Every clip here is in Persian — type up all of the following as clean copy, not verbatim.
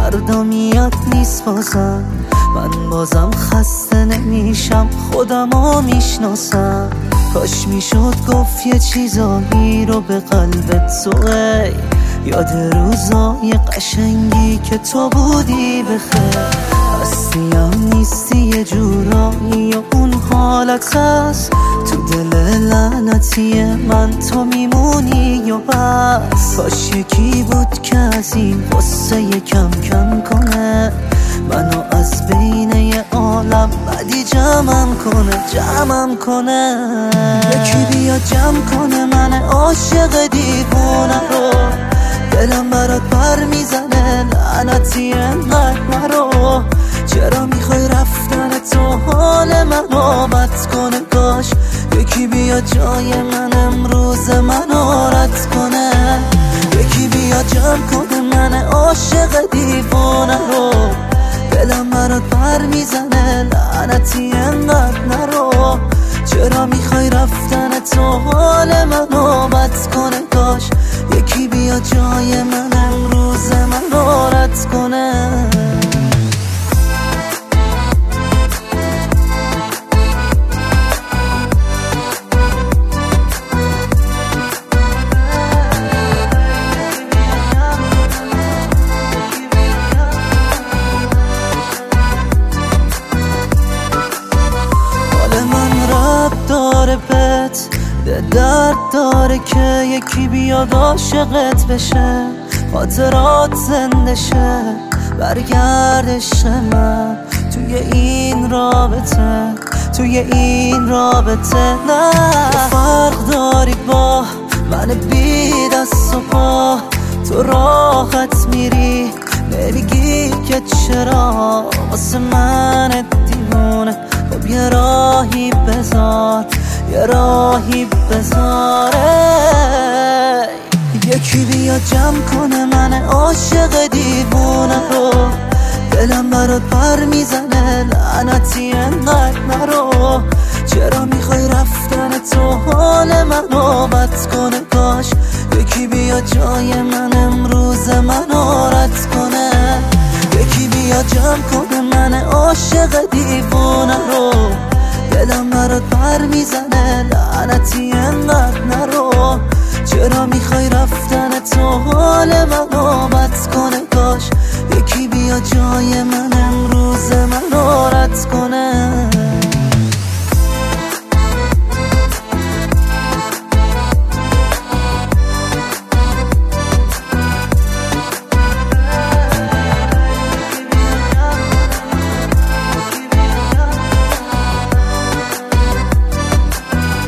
فردا میاد نیست بازم، من بازم خسته نمیشم، خودمو میشناسم. کاش میشد گفت یه چیزایی رو به قلبت تو، ای یاد روزای قشنگی که تو بودی بخیر. هستیم نیستی یه جورایی و اون حالت هست تو دل لعنتی من، تو میمونی یا بس. کاش یکی بود که از این غصه کم کم کنه، منو از بین یه عالم بدی جمعم کنه. یکی بیا جمع کنه من عاشق دیوونه رو، دلم برات پر میزنه لعنتی انقدر نرو. چرا میخوای رفتن تو حال منو بد کنه؟ کاش یکی بیا جای من امروز منو رد کنه. یکی بیا جمع کنه من عاشق دیوونه رو، دلم برات پر میزنه لعنتی انقدر نرو. چرا میخوای رفتن تو حال منو بد کنه؟ کاش یکی بیا جای من امروز منو رد کنه. داره بهت درد داره که یکی بیاد عاشقت بشه، خاطرات زنده شه، برگردش من توی این رابطه. نه فرق داری با من بی دست و پا، تو راحت میری نمیگی که چرا واسه من دیوونه. خب یه راهی بذاره، یکی بیا جمع کنه من عاشق دیوونه رو، دلم برات پر میزنه لعنتی انقدر نرو. چرا میخوای رفتن تو حال منو بد کنه؟ کاش یکی بیا جای من امروز منو رد کنه. یکی بیا جمع کنه من عاشق دیوونه رو، دلم برات پر میزنه لعنتی انقدر نرو. چرا میخوای رفتن تو حال منو بد کنه؟ کاش یکی بیا جای من امروز منو رد کنه.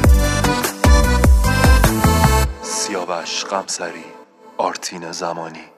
سیاوش قمصری، آرتین زمانی.